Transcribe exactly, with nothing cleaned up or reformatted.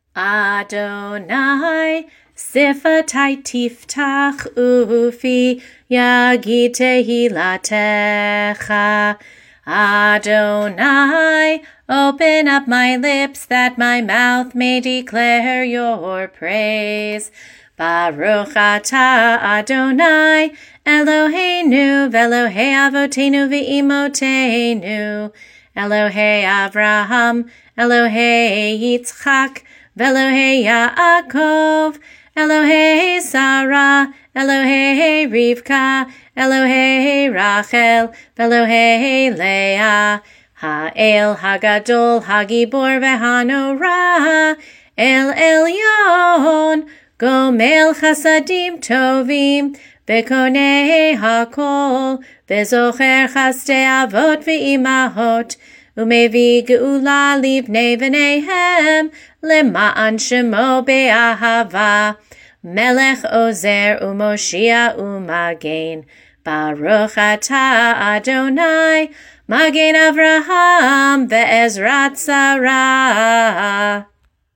Adonai, sifatai tiftach ufi, yagid tehilatecha. Adonai, open up my lips that my mouth may declare your praise. Baruch atah Adonai, Eloheinu v'Elohei avotenu v'imotenu, Elohei Avraham, Elohei Yitzchak, v'Elohei Yaakov, Elohei Sarah, Elohei Rivka, Elohei Rachel, v'Elohei Leah, Ha'el Hagadol Hagibor v'Hanorah, El Elyon, Gomel Chasadim Tovim, Bekonei Hakol, Bezocher Chaste Avot V'Imahot, Umevi Geula Livnei V'neihem, Lema'an Shemo Be'ahava, Melech Ozer Umoshia Umagen, Baruch Atah Adonai, Magen Avraham Ve'ezrat Sarah.